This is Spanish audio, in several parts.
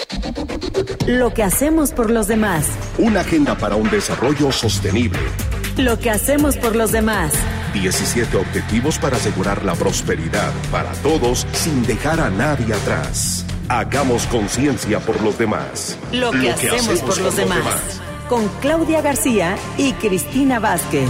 Lo que hacemos por los demás. Una agenda para un desarrollo sostenible. Lo que hacemos por los demás. 17 objetivos para asegurar la prosperidad para todos sin dejar a nadie atrás. Hagamos conciencia por los demás. Lo que hacemos por los demás. Con Claudia García y Cristina Vázquez.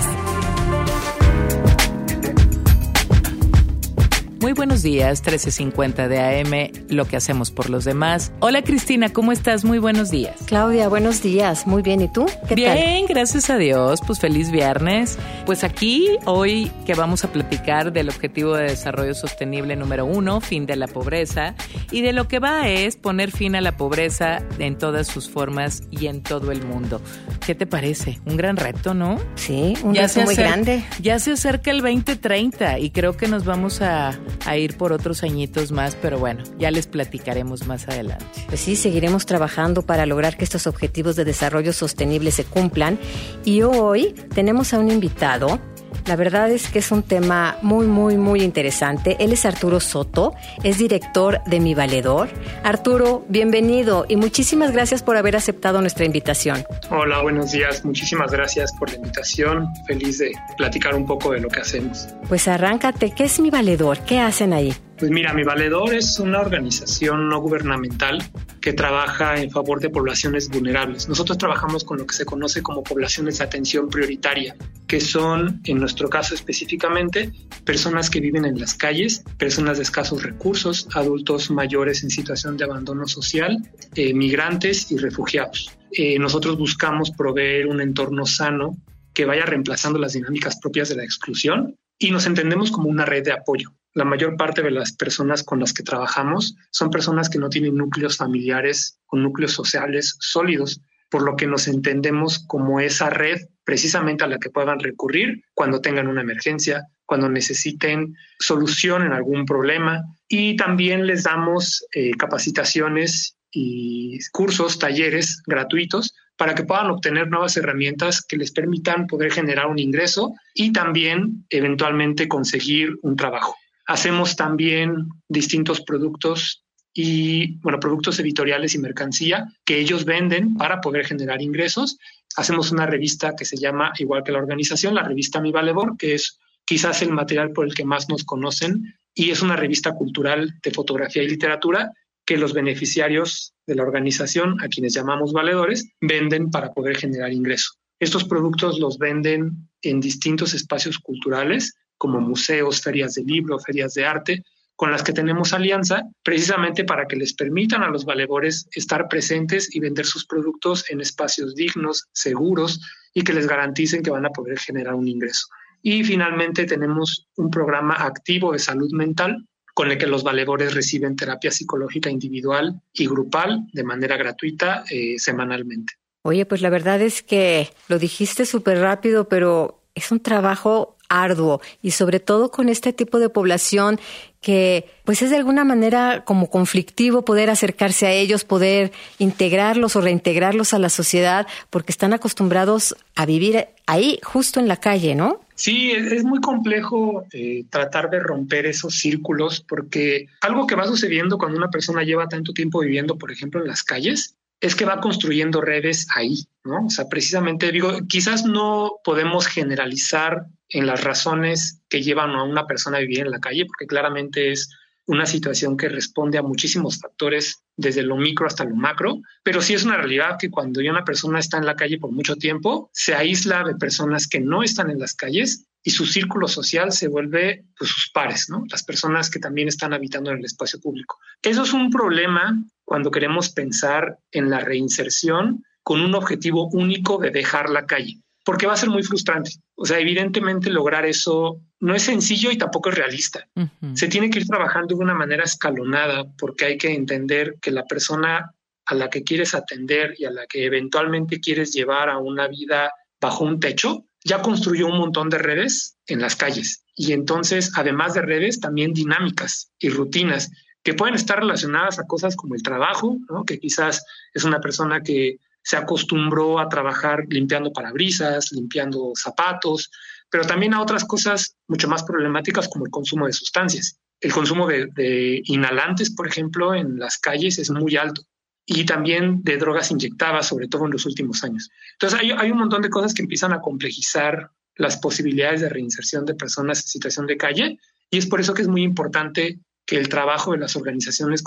Muy buenos días, 13:50 de AM, lo que hacemos por los demás. Hola Cristina, ¿cómo estás? Muy buenos días. Claudia, buenos días. Muy bien, ¿y tú? ¿Qué tal? Bien, gracias a Dios. Pues feliz viernes. Pues aquí, hoy que vamos a platicar del Objetivo de Desarrollo Sostenible número 1, fin de la pobreza, y de lo que va es poner fin a la pobreza en todas sus formas y en todo el mundo. ¿Qué te parece? Un gran reto, ¿no? Sí, un reto muy grande. Ya se acerca el 2030 y creo que nos vamos a ir por otros añitos más, pero bueno, ya les platicaremos más adelante. Pues sí, seguiremos trabajando para lograr que estos objetivos de desarrollo sostenible se cumplan. Y hoy tenemos a un invitado. La verdad es que es un tema muy interesante. Él es Arturo Soto, es director de Mi Valedor. Arturo, bienvenido y muchísimas gracias por haber aceptado nuestra invitación. Hola, buenos días. Muchísimas gracias por la invitación. Feliz de platicar un poco de lo que hacemos. Pues arráncate, ¿qué es Mi Valedor? ¿Qué hacen ahí? Pues mira, Mi Valedor es una organización no gubernamental que trabaja en favor de poblaciones vulnerables. Nosotros trabajamos con lo que se conoce como poblaciones de atención prioritaria, que son, en nuestro caso específicamente, personas que viven en las calles, personas de escasos recursos, adultos mayores en situación de abandono social, migrantes y refugiados. Nosotros buscamos proveer un entorno sano que vaya reemplazando las dinámicas propias de la exclusión y nos entendemos como una red de apoyo. La mayor parte de las personas con las que trabajamos son personas que no tienen núcleos familiares o núcleos sociales sólidos, por lo que nos entendemos como esa red precisamente a la que puedan recurrir cuando tengan una emergencia, cuando necesiten solución en algún problema, y también les damos capacitaciones y cursos, talleres gratuitos para que puedan obtener nuevas herramientas que les permitan poder generar un ingreso y también eventualmente conseguir un trabajo. Hacemos también distintos productos productos editoriales y mercancía que ellos venden para poder generar ingresos. Hacemos una revista que se llama, igual que la organización, la revista Mi Valedor, que es quizás el material por el que más nos conocen, y es una revista cultural de fotografía y literatura que los beneficiarios de la organización, a quienes llamamos valedores, venden para poder generar ingresos. Estos productos los venden en distintos espacios culturales, como museos, ferias de libro, ferias de arte, con las que tenemos alianza, precisamente para que les permitan a los valedores estar presentes y vender sus productos en espacios dignos, seguros y que les garanticen que van a poder generar un ingreso. Y finalmente tenemos un programa activo de salud mental con el que los valedores reciben terapia psicológica individual y grupal de manera gratuita semanalmente. Oye, pues la verdad es que lo dijiste súper rápido, pero es un trabajo arduo y sobre todo con este tipo de población que pues es de alguna manera como conflictivo poder acercarse a ellos, poder integrarlos o reintegrarlos a la sociedad porque están acostumbrados a vivir ahí justo en la calle, ¿no? Sí, es muy complejo tratar de romper esos círculos porque algo que va sucediendo cuando una persona lleva tanto tiempo viviendo, por ejemplo, en las calles, es que va construyendo redes ahí, ¿no? O sea, precisamente quizás no podemos generalizar en las razones que llevan a una persona a vivir en la calle, porque claramente es una situación que responde a muchísimos factores, desde lo micro hasta lo macro, pero sí es una realidad que cuando ya una persona está en la calle por mucho tiempo, se aísla de personas que no están en las calles y su círculo social se vuelve pues, sus pares, ¿no? Las personas que también están habitando en el espacio público. Eso es un problema cuando queremos pensar en la reinserción con un objetivo único de dejar la calle, porque va a ser muy frustrante. O sea, evidentemente lograr eso no es sencillo y tampoco es realista. Uh-huh. Se tiene que ir trabajando de una manera escalonada porque hay que entender que la persona a la que quieres atender y a la que eventualmente quieres llevar a una vida bajo un techo, ya construyó un montón de redes en las calles. Y entonces, además de redes, también dinámicas y rutinas que pueden estar relacionadas a cosas como el trabajo, ¿no? Que quizás es una persona que se acostumbró a trabajar limpiando parabrisas, limpiando zapatos, pero también a otras cosas mucho más problemáticas como el consumo de sustancias. El consumo de inhalantes, por ejemplo, en las calles es muy alto. y también de drogas inyectadas, sobre todo en los últimos años. Entonces hay un montón de cosas que empiezan a complejizar las posibilidades de reinserción de personas en situación de calle, y es por eso que es muy importante que el trabajo de las organizaciones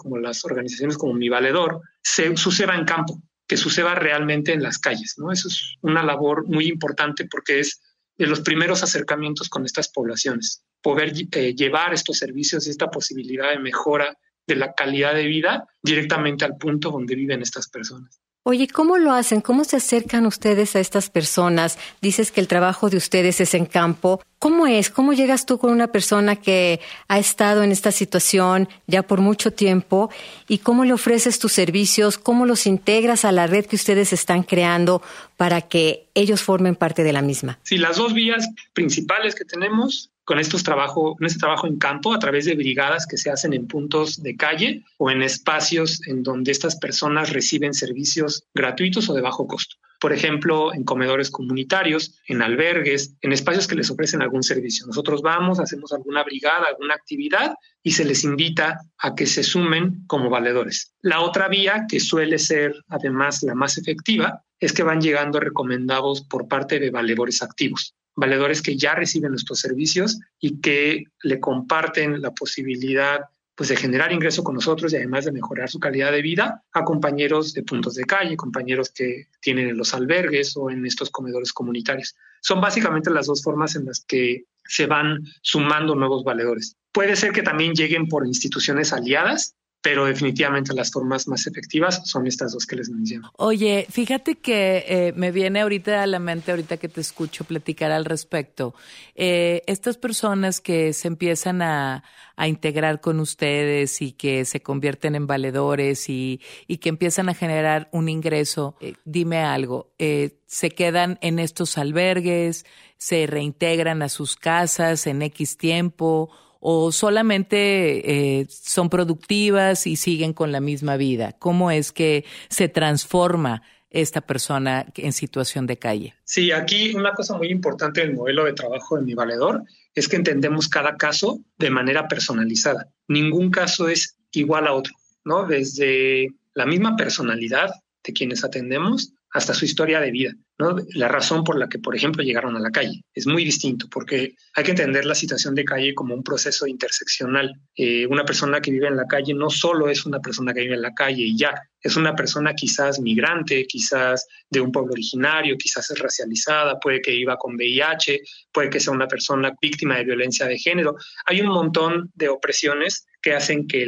como Mi Valedor suceda en campo, que suceda realmente en las calles, ¿no? Eso es una labor muy importante porque es de los primeros acercamientos con estas poblaciones, poder llevar estos servicios y esta posibilidad de mejora de la calidad de vida directamente al punto donde viven estas personas. Oye, ¿cómo lo hacen? ¿Cómo se acercan ustedes a estas personas? Dices que el trabajo de ustedes es en campo. ¿Cómo es? ¿Cómo llegas tú con una persona que ha estado en esta situación ya por mucho tiempo? ¿Y cómo le ofreces tus servicios? ¿Cómo los integras a la red que ustedes están creando para que ellos formen parte de la misma? Sí, las dos vías principales que tenemos con este trabajo en campo a través de brigadas que se hacen en puntos de calle o en espacios en donde estas personas reciben servicios gratuitos o de bajo costo. Por ejemplo, en comedores comunitarios, en albergues, en espacios que les ofrecen algún servicio. Nosotros vamos, hacemos alguna brigada, alguna actividad y se les invita a que se sumen como valedores. La otra vía, que suele ser además la más efectiva, es que van llegando recomendados por parte de valedores activos. Valedores que ya reciben nuestros servicios y que le comparten la posibilidad de generar ingreso con nosotros y además de mejorar su calidad de vida a compañeros de puntos de calle, compañeros que tienen en los albergues o en estos comedores comunitarios. Son básicamente las dos formas en las que se van sumando nuevos valedores. Puede ser que también lleguen por instituciones aliadas, pero definitivamente las formas más efectivas son estas dos que les menciono. Oye, fíjate que me viene ahorita a la mente, ahorita que te escucho platicar al respecto, estas personas que se empiezan a integrar con ustedes y que se convierten en valedores y que empiezan a generar un ingreso, dime algo, ¿se quedan en estos albergues, se reintegran a sus casas en X tiempo o solamente son productivas y siguen con la misma vida? ¿Cómo es que se transforma esta persona en situación de calle? Sí, aquí una cosa muy importante del modelo de trabajo de Mi Valedor es que entendemos cada caso de manera personalizada. Ningún caso es igual a otro, ¿no? Desde la misma personalidad de quienes atendemos hasta su historia de vida, ¿no? La razón por la que, por ejemplo, llegaron a la calle es muy distinto, porque hay que entender la situación de calle como un proceso interseccional. Una persona que vive en la calle no solo es una persona que vive en la calle y ya, es una persona quizás migrante, quizás de un pueblo originario, quizás es racializada, puede que viva con VIH, puede que sea una persona víctima de violencia de género. Hay un montón de opresiones que hacen que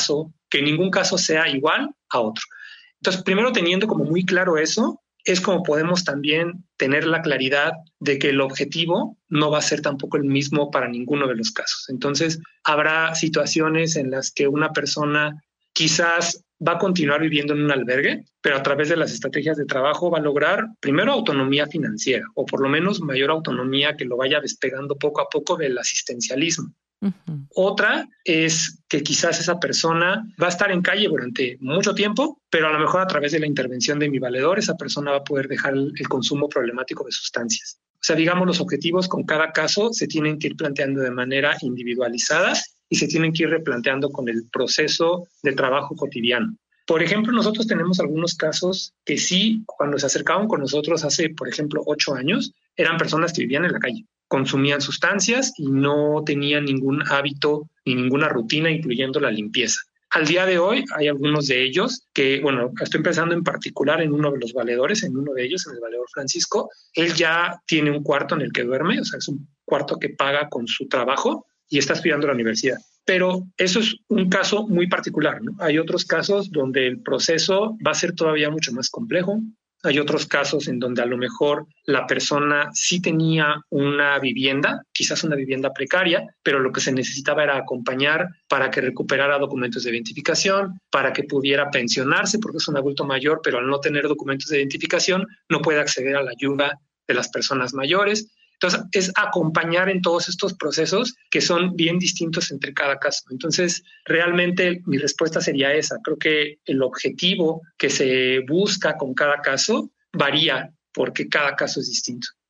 ningún caso sea igual a otro. Entonces, primero teniendo como muy claro eso, es como podemos también tener la claridad de que el objetivo no va a ser tampoco el mismo para ninguno de los casos. Entonces, habrá situaciones en las que una persona quizás va a continuar viviendo en un albergue, pero a través de las estrategias de trabajo va a lograr primero autonomía financiera o por lo menos mayor autonomía que lo vaya despegando poco a poco del asistencialismo. Uh-huh. Otra es que quizás esa persona va a estar en calle durante mucho tiempo, pero a lo mejor a través de la intervención de Mi Valedor esa persona va a poder dejar el consumo problemático de sustancias. O sea, digamos, los objetivos con cada caso se tienen que ir planteando de manera individualizada y se tienen que ir replanteando con el proceso de trabajo cotidiano. Por ejemplo, nosotros tenemos algunos casos que sí, cuando se acercaban con nosotros hace, por ejemplo, 8 años, eran personas que vivían en la calle, consumían sustancias y no tenían ningún hábito ni ninguna rutina, incluyendo la limpieza. Al día de hoy hay algunos de ellos que, bueno, estoy pensando en particular en uno de los valedores, en uno de ellos, en el valedor Francisco. Él ya tiene un cuarto en el que duerme, o sea, es un cuarto que paga con su trabajo y está estudiando en la universidad. Pero eso es un caso muy particular, ¿no? Hay otros casos donde el proceso va a ser todavía mucho más complejo. Hay otros casos en donde a lo mejor la persona sí tenía una vivienda, quizás una vivienda precaria, pero lo que se necesitaba era acompañar para que recuperara documentos de identificación, para que pudiera pensionarse, porque es un adulto mayor, pero al no tener documentos de identificación no puede acceder a la ayuda de las personas mayores. Entonces, es acompañar en todos estos procesos que son bien distintos entre cada caso. Entonces, realmente mi respuesta sería esa. Creo que el objetivo que se busca con cada caso varía porque cada caso es distinto.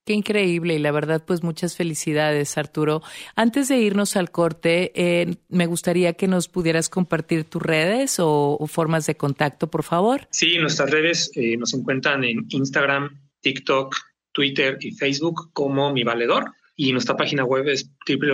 Qué increíble y la verdad pues muchas felicidades, Arturo. Antes de irnos al corte, me gustaría que nos pudieras compartir tus redes o formas de contacto, por favor. Sí, nuestras redes nos encuentran en Instagram, TikTok, Twitter y Facebook como Mi Valedor. Y nuestra página web es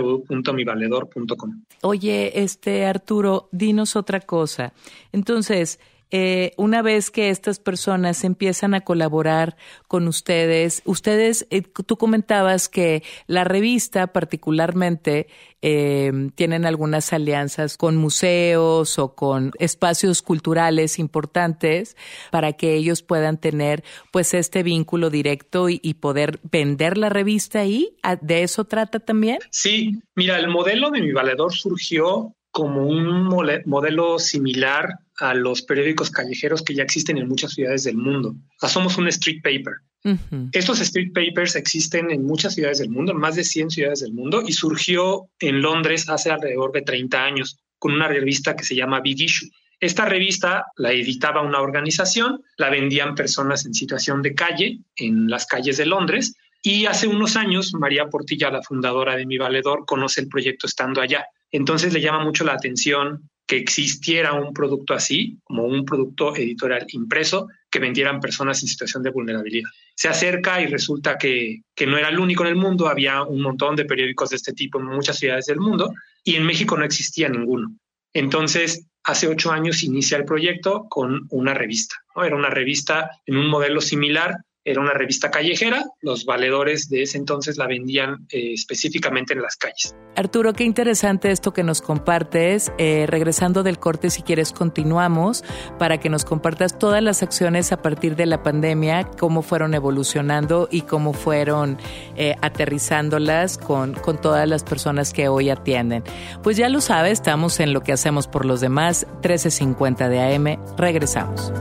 www.mivaledor.com. Oye, Arturo, dinos otra cosa. Entonces, una vez que estas personas empiezan a colaborar con ustedes, tú comentabas que la revista particularmente tienen algunas alianzas con museos o con espacios culturales importantes para que ellos puedan tener pues este vínculo directo y poder vender la revista ahí. ¿De eso trata también? Sí, mira, el modelo de Mi Valedor surgió como un modelo similar a los periódicos callejeros que ya existen en muchas ciudades del mundo. O sea, somos un street paper. Uh-huh. Estos street papers existen en muchas ciudades del mundo, en más de 100 ciudades del mundo, y surgió en Londres hace alrededor de 30 años con una revista que se llama Big Issue. Esta revista la editaba una organización, la vendían personas en situación de calle, en las calles de Londres, y hace unos años María Portilla, la fundadora de Mi Valedor, conoce el proyecto estando allá. Entonces le llama mucho la atención que existiera un producto así, como un producto editorial impreso, que vendieran personas en situación de vulnerabilidad. Se acerca y resulta que no era el único en el mundo, había un montón de periódicos de este tipo en muchas ciudades del mundo y en México no existía ninguno. Entonces, hace 8 años inicia el proyecto con una revista, ¿no? Era una revista en un modelo similar. Era una revista callejera, los valedores de ese entonces la vendían específicamente en las calles. Arturo, qué interesante esto que nos compartes. Regresando del corte, si quieres, continuamos para que nos compartas todas las acciones a partir de la pandemia, cómo fueron evolucionando y cómo fueron aterrizándolas con todas las personas que hoy atienden. Pues ya lo sabes, estamos en Lo que hacemos por los demás, 13:50 de AM. Regresamos.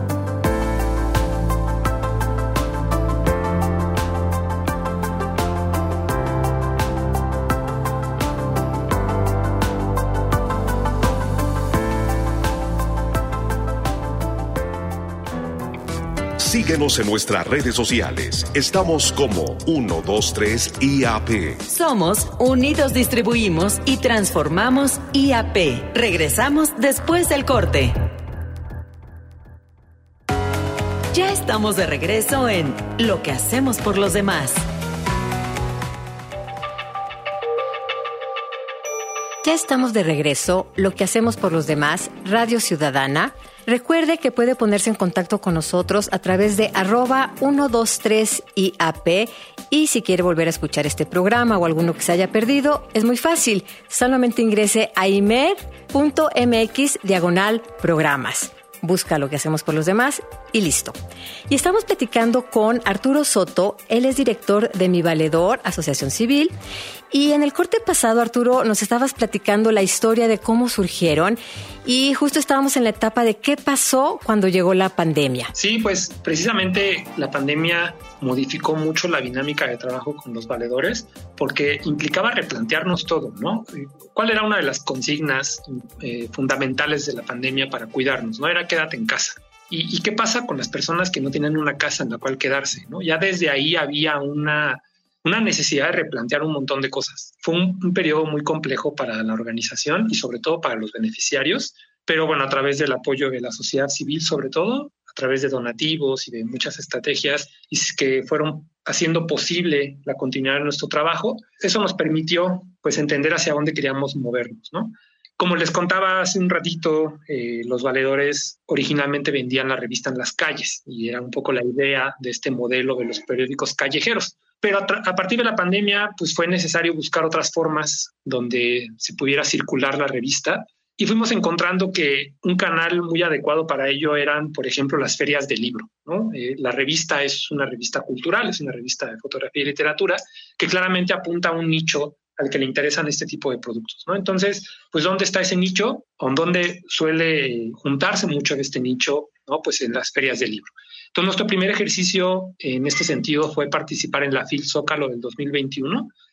Síguenos en nuestras redes sociales. Estamos como 123 IAP. Somos Unidos Distribuimos y Transformamos IAP. Regresamos después del corte. Ya estamos de regreso en Lo que hacemos por los demás. Ya estamos de regreso, Lo que hacemos por los demás, Radio Ciudadana. Recuerde que puede ponerse en contacto con nosotros a través de @123IAP y si quiere volver a escuchar este programa o alguno que se haya perdido, es muy fácil. Solamente ingrese a imer.mx/programas. Busca Lo que hacemos por los demás y listo. Y estamos platicando con Arturo Soto, él es director de Mi Valedor, Asociación Civil. Y en el corte pasado, Arturo, nos estabas platicando la historia de cómo surgieron y justo estábamos en la etapa de qué pasó cuando llegó la pandemia. Sí, pues precisamente la pandemia modificó mucho la dinámica de trabajo con los valedores porque implicaba replantearnos todo, ¿no? ¿Cuál era una de las consignas fundamentales de la pandemia para cuidarnos? ¿No? Era quédate en casa. ¿Y qué pasa con las personas que no tienen una casa en la cual quedarse, ¿no? Ya desde ahí había una necesidad de replantear un montón de cosas. Fue un periodo muy complejo para la organización y sobre todo para los beneficiarios, pero bueno, a través del apoyo de la sociedad civil sobre todo, a través de donativos y de muchas estrategias que fueron haciendo posible la continuidad de nuestro trabajo, eso nos permitió pues entender hacia dónde queríamos movernos, ¿no? Como les contaba hace un ratito, los valedores originalmente vendían la revista en las calles y era un poco la idea de este modelo de los periódicos callejeros. Pero a partir de la pandemia pues fue necesario buscar otras formas donde se pudiera circular la revista y fuimos encontrando que un canal muy adecuado para ello eran, por ejemplo, las ferias de libro, ¿no? La revista es una revista cultural, es una revista de fotografía y literatura que claramente apunta a un nicho al que le interesan este tipo de productos, ¿no? Entonces, pues, ¿dónde está ese nicho? ¿O dónde suele juntarse mucho de este nicho? ¿No? Pues en las ferias de libro. Entonces, nuestro primer ejercicio en este sentido fue participar en la FIL Zócalo del 2021,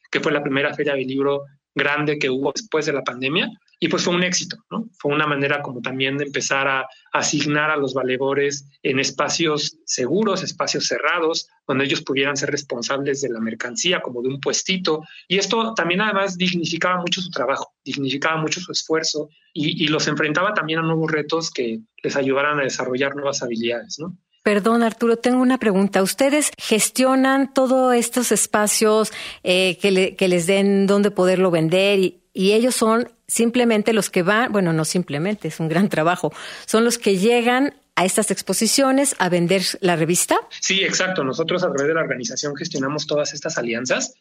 que fue la primera feria del libro grande que hubo después de la pandemia. Y pues fue un éxito, ¿no? Fue una manera como también de empezar a asignar a los valedores en espacios seguros, espacios cerrados, donde ellos pudieran ser responsables de la mercancía, como de un puestito. Y esto también además dignificaba mucho su trabajo, dignificaba mucho su esfuerzo y los enfrentaba también a nuevos retos que les ayudaran a desarrollar nuevas habilidades, ¿no? Perdón, Arturo, tengo una pregunta. ¿Ustedes gestionan todos estos espacios que les den dónde poderlo vender y ellos son simplemente los que van, bueno, no simplemente, es un gran trabajo, son los que llegan a estas exposiciones a vender la revista? Sí, exacto. Nosotros a través de la organización gestionamos todas estas alianzas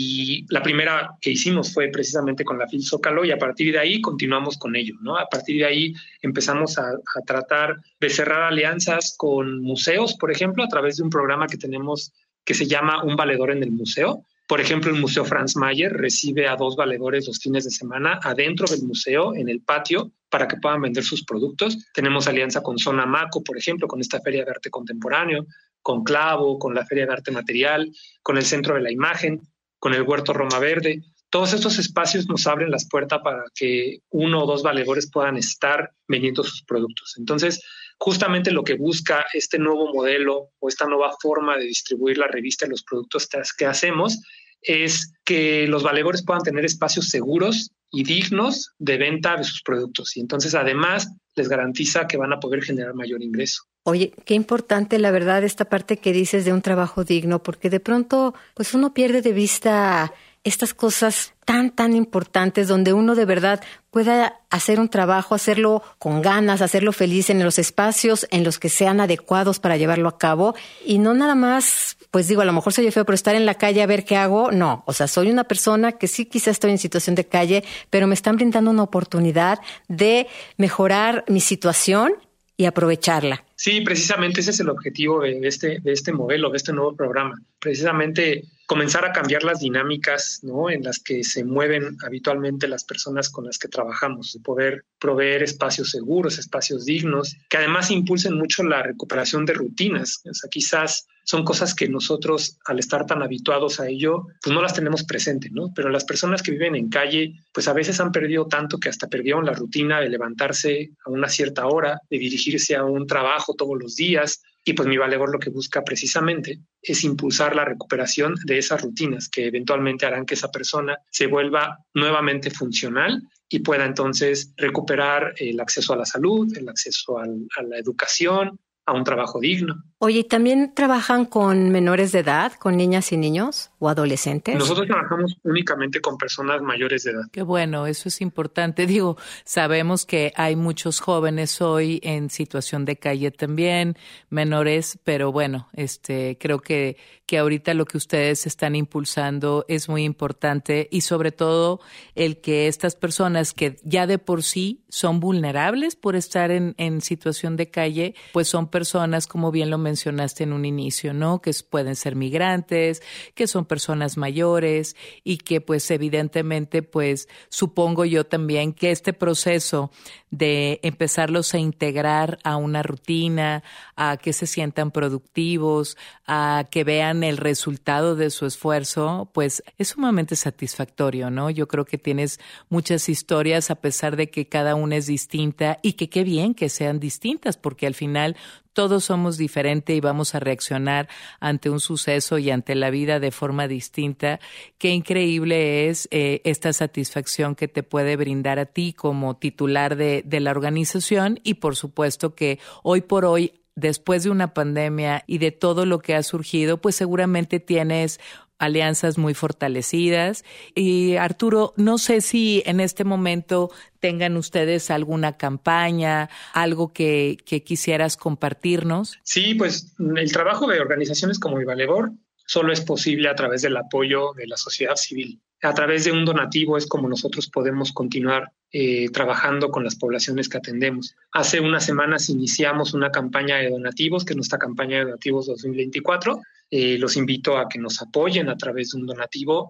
y la primera que hicimos fue precisamente con la FIL Zócalo y a partir de ahí continuamos con ello, ¿no? A partir de ahí empezamos a tratar de cerrar alianzas con museos, por ejemplo, a través de un programa que tenemos que se llama Un Valedor en el Museo. Por ejemplo, el Museo Franz Mayer recibe a 2 valedores los fines de semana adentro del museo, en el patio, para que puedan vender sus productos. Tenemos alianza con Zona Maco, por ejemplo, con esta Feria de Arte Contemporáneo, con Clavo, con la Feria de Arte Material, con el Centro de la Imagen, con el Huerto Roma Verde. Todos estos espacios nos abren las puertas para que 1 o 2 valedores puedan estar vendiendo sus productos. Entonces, justamente lo que busca este nuevo modelo o esta nueva forma de distribuir la revista y los productos que hacemos es que los valedores puedan tener espacios seguros y dignos de venta de sus productos. Y entonces, además, les garantiza que van a poder generar mayor ingreso. Oye, qué importante, la verdad, esta parte que dices de un trabajo digno, porque de pronto, pues uno pierde de vista estas cosas tan importantes donde uno de verdad pueda hacer un trabajo, hacerlo con ganas, hacerlo feliz en los espacios en los que sean adecuados para llevarlo a cabo y no nada más, pues digo, a lo mejor soy feo, pero estar en la calle a ver qué hago, no. O sea, soy una persona que sí quizás estoy en situación de calle, pero me están brindando una oportunidad de mejorar mi situación y aprovecharla. Sí, precisamente ese es el objetivo de este modelo, de este nuevo programa. Precisamente comenzar a cambiar las dinámicas, ¿no?, en las que se mueven habitualmente las personas con las que trabajamos, de poder proveer espacios seguros, espacios dignos, que además impulsen mucho la recuperación de rutinas. O sea, quizás son cosas que nosotros, al estar tan habituados a ello, pues no las tenemos presente, ¿no? Pero las personas que viven en calle, pues a veces han perdido tanto que hasta perdieron la rutina de levantarse a una cierta hora, de dirigirse a un trabajo todos los días. Y pues mi valedor lo que busca precisamente es impulsar la recuperación de esas rutinas que eventualmente harán que esa persona se vuelva nuevamente funcional y pueda entonces recuperar el acceso a la salud, el acceso a la educación, a un trabajo digno. Oye, ¿y también trabajan con menores de edad, con niñas y niños o adolescentes? Nosotros trabajamos únicamente con personas mayores de edad. Qué bueno, eso es importante. Digo, sabemos que hay muchos jóvenes hoy en situación de calle también, menores, pero bueno, creo que ahorita lo que ustedes están impulsando es muy importante y sobre todo el que estas personas que ya de por sí son vulnerables por estar en situación de calle, pues son personas, como bien lo mencionaste en un inicio, ¿no? Que pueden ser migrantes, que son personas mayores y que pues evidentemente pues supongo yo también que este proceso de empezarlos a integrar a una rutina, a que se sientan productivos, a que vean el resultado de su esfuerzo, pues es sumamente satisfactorio, ¿no? Yo creo que tienes muchas historias a pesar de que cada una es distinta y que qué bien que sean distintas porque al final todos somos diferentes y vamos a reaccionar ante un suceso y ante la vida de forma distinta. Qué increíble es esta satisfacción que te puede brindar a ti como titular de la organización y por supuesto que hoy por hoy, después de una pandemia y de todo lo que ha surgido, pues seguramente tienes alianzas muy fortalecidas. Y Arturo, no sé si en este momento tengan ustedes alguna campaña, algo que quisieras compartirnos. Sí, pues el trabajo de organizaciones como Mi Valedor solo es posible a través del apoyo de la sociedad civil. A través de un donativo es como nosotros podemos continuar trabajando con las poblaciones que atendemos. Hace unas semanas iniciamos una campaña de donativos, que es nuestra campaña de donativos 2024. Los invito a que nos apoyen a través de un donativo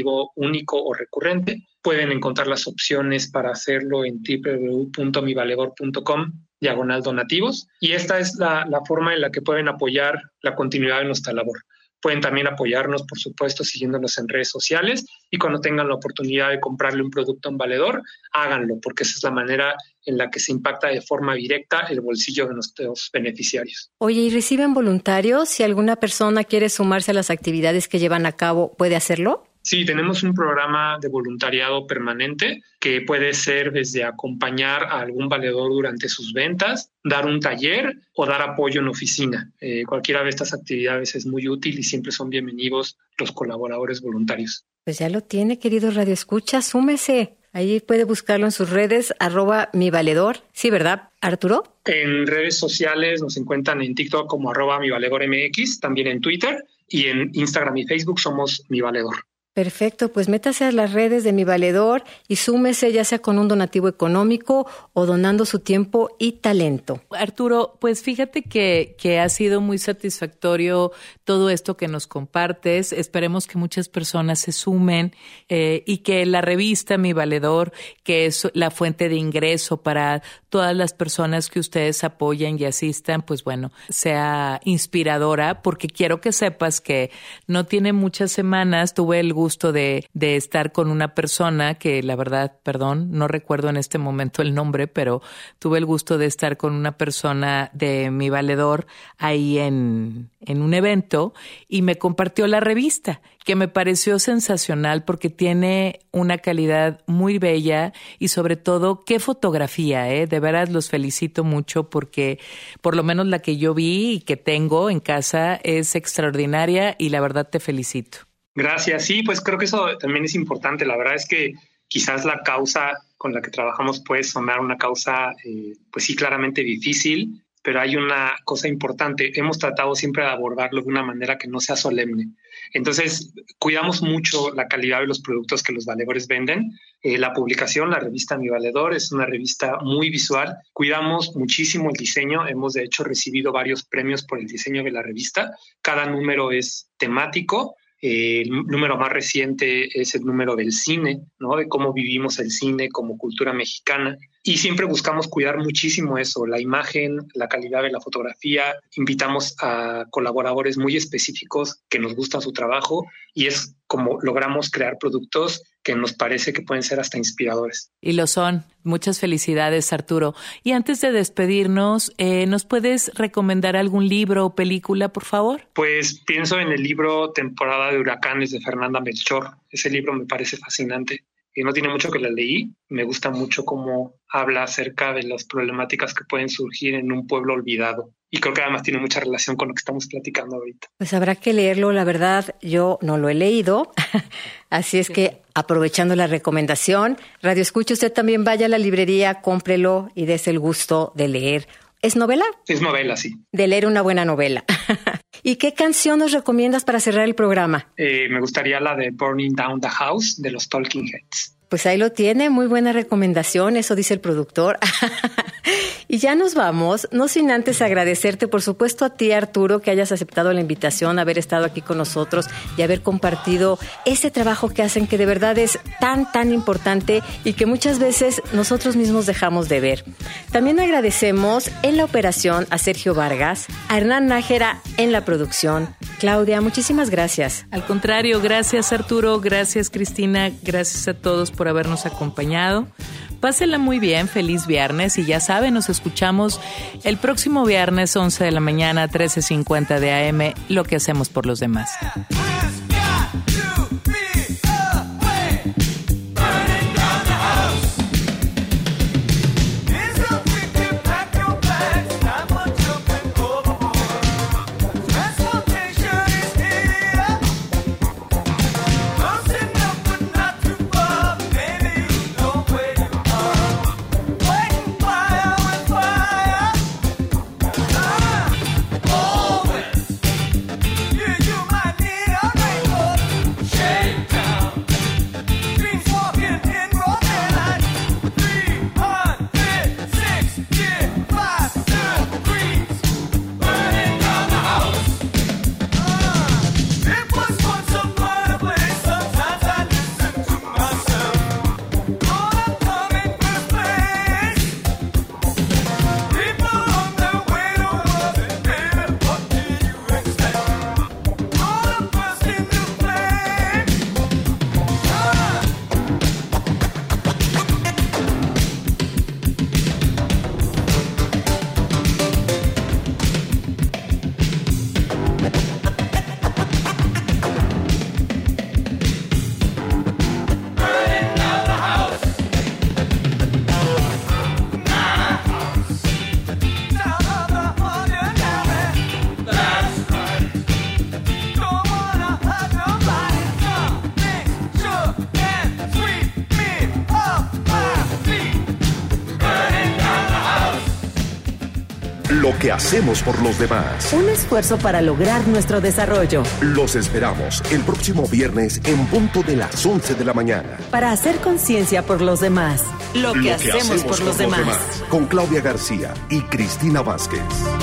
único o recurrente. Pueden encontrar las opciones para hacerlo en www.mivaledor.com/donativos y esta es la forma en la que pueden apoyar la continuidad de nuestra labor. Pueden también apoyarnos, por supuesto, siguiéndonos en redes sociales, y cuando tengan la oportunidad de comprarle un producto a un valedor, háganlo, porque esa es la manera en la que se impacta de forma directa el bolsillo de nuestros beneficiarios. Oye, ¿y reciben voluntarios? Si alguna persona quiere sumarse a las actividades que llevan a cabo, ¿puede hacerlo? Sí, tenemos un programa de voluntariado permanente que puede ser desde acompañar a algún valedor durante sus ventas, dar un taller o dar apoyo en oficina. Cualquiera de estas actividades es muy útil y siempre son bienvenidos los colaboradores voluntarios. Pues ya lo tiene, querido Radio Escucha, súmese. Ahí puede buscarlo en sus redes, @mivaledor. Sí, ¿verdad, Arturo? En redes sociales nos encuentran en TikTok como @mivaledormx, también en Twitter, y en Instagram y Facebook somos Mi Valedor. Perfecto, pues métase a las redes de Mi Valedor y súmese ya sea con un donativo económico o donando su tiempo y talento. Arturo, pues fíjate que ha sido muy satisfactorio todo esto que nos compartes. Esperemos que muchas personas se sumen y que la revista Mi Valedor, que es la fuente de ingreso para todas las personas que ustedes apoyan y asistan, pues bueno, sea inspiradora, porque quiero que sepas que no tiene muchas semanas tuve el gusto de estar con una persona que la verdad, perdón, no recuerdo en este momento el nombre, pero tuve el gusto de estar con una persona de Mi Valedor ahí en un evento y me compartió la revista, que me pareció sensacional porque tiene una calidad muy bella y sobre todo qué fotografía, de veras los felicito mucho porque por lo menos la que yo vi y que tengo en casa es extraordinaria y la verdad te felicito. Gracias. Sí, pues creo que eso también es importante. La verdad es que quizás la causa con la que trabajamos puede sonar una causa, pues sí, claramente difícil, pero hay una cosa importante. Hemos tratado siempre de abordarlo de una manera que no sea solemne. Entonces, cuidamos mucho la calidad de los productos que los valedores venden. La publicación, la revista Mi Valedor, es una revista muy visual. Cuidamos muchísimo el diseño. Hemos, de hecho, recibido varios premios por el diseño de la revista. Cada número es temático. El número más reciente es el número del cine, ¿no? De cómo vivimos el cine como cultura mexicana. Y siempre buscamos cuidar muchísimo eso, la imagen, la calidad de la fotografía. Invitamos a colaboradores muy específicos que nos gusta su trabajo y es como logramos crear productos que nos parece que pueden ser hasta inspiradores. Y lo son. Muchas felicidades, Arturo. Y antes de despedirnos, ¿nos puedes recomendar algún libro o película, por favor? Pues pienso en el libro Temporada de Huracanes de Fernanda Melchor. Ese libro me parece fascinante. No tiene mucho que la leí. Me gusta mucho cómo habla acerca de las problemáticas que pueden surgir en un pueblo olvidado. Y creo que además tiene mucha relación con lo que estamos platicando ahorita. Pues habrá que leerlo. La verdad, yo no lo he leído. Así es que, aprovechando la recomendación, Radio Escucha, usted también vaya a la librería, cómprelo y dése el gusto de leer. ¿Es novela? Es novela, sí. De leer una buena novela. ¿Y qué canción nos recomiendas para cerrar el programa? Me gustaría la de Burning Down the House de los Talking Heads. Pues ahí lo tiene, muy buena recomendación, eso dice el productor. Y ya nos vamos, no sin antes agradecerte, por supuesto, a ti, Arturo, que hayas aceptado la invitación, haber estado aquí con nosotros y haber compartido ese trabajo que hacen, que de verdad es tan importante y que muchas veces nosotros mismos dejamos de ver. También agradecemos en la operación a Sergio Vargas, a Hernán Nájera en la producción. Claudia, muchísimas gracias. Al contrario, gracias, Arturo, gracias, Cristina, gracias a todos por habernos acompañado. Pásenla muy bien, feliz viernes y ya saben, nos escuchamos el próximo viernes 11 de la mañana, 13:50 de AM, lo que hacemos por los demás. You might need Lo que hacemos por los demás. Un esfuerzo para lograr nuestro desarrollo. Los esperamos el próximo viernes en punto de las 11 de la mañana. Para hacer conciencia por los demás. Lo que hacemos por los demás. Con Claudia García y Cristina Vázquez.